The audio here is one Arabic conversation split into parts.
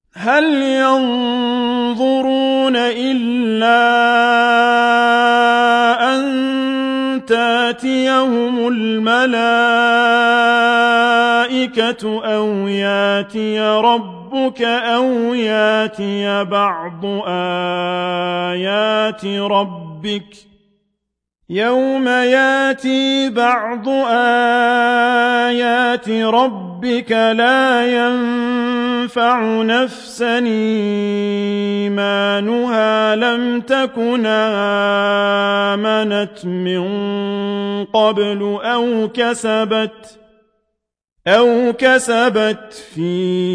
هل ينظرون إلا أن تأتيهم الملائكة أو يأتي ربك أو يأتي بعض آيات ربك يوم يأتي بعض آيات ربك لا ينفع نفسا إيمانها لم تكن آمنت من قبل أو كسبت في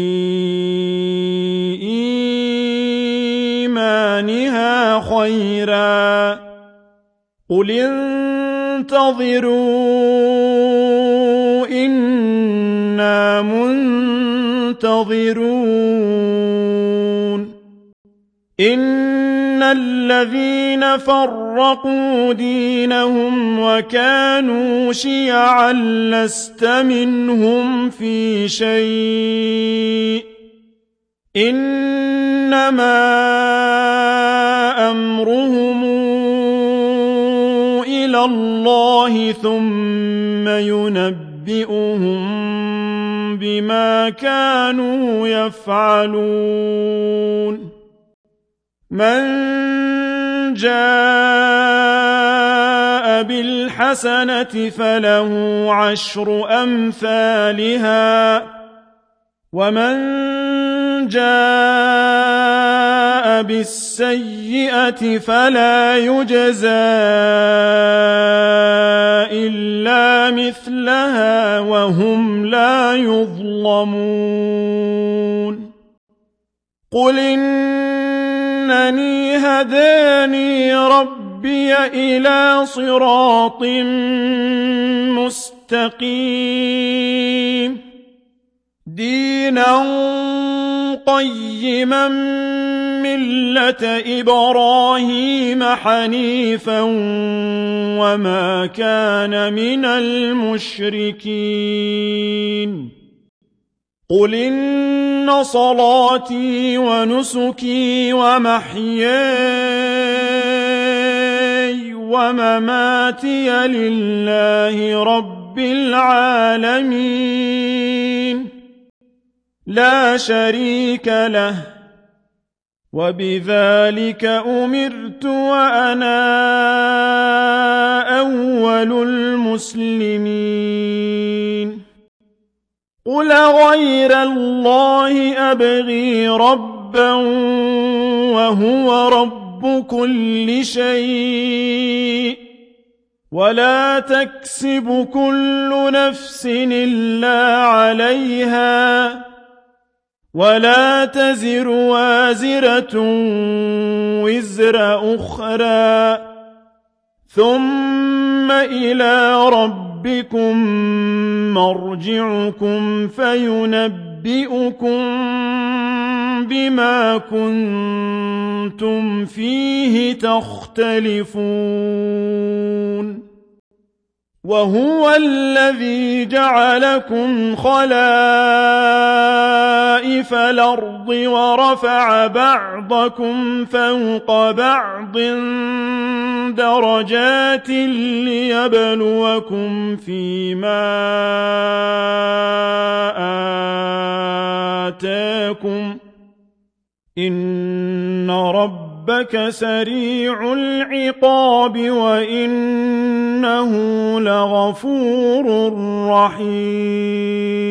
إيمانها خيرا قل انتظروا إنا منتظرون إن الذين فرقوا دينهم وكانوا شيعا لست منهم في شيء إنما أمرهم إلى الله ثم ينبئهم بما كانوا يفعلون من جاء بالحسنة فله عشر أمثالها ومن جاء بالسيئة فلا يجزى إلا مثلها وهم لا يظلمون قل إنني هداني ربي إلى صراط مستقيم دينا قيما ملة إبراهيم حنيفا وما كان من المشركين قل إن صلاتي ونسكي ومحياي ومماتي لله رب العالمين لا شريك له وبذلك أمرت وأنا أول المسلمين قل غير الله أبغي ربا وهو رب كل شيء ولا تكسب كل نفس إلا عليها ولا تزر وازرة وزر أخرى ثم إلى ربكم مرجعكم فينبئكم بما كنتم فيه تختلفون وهو الذي جعلكم خلائف الأرض ورفع بعضكم فوق بعض درجات ليبلوكم فيما آتاكم إن ربك سريع العقاب وإنه لغفور رحيم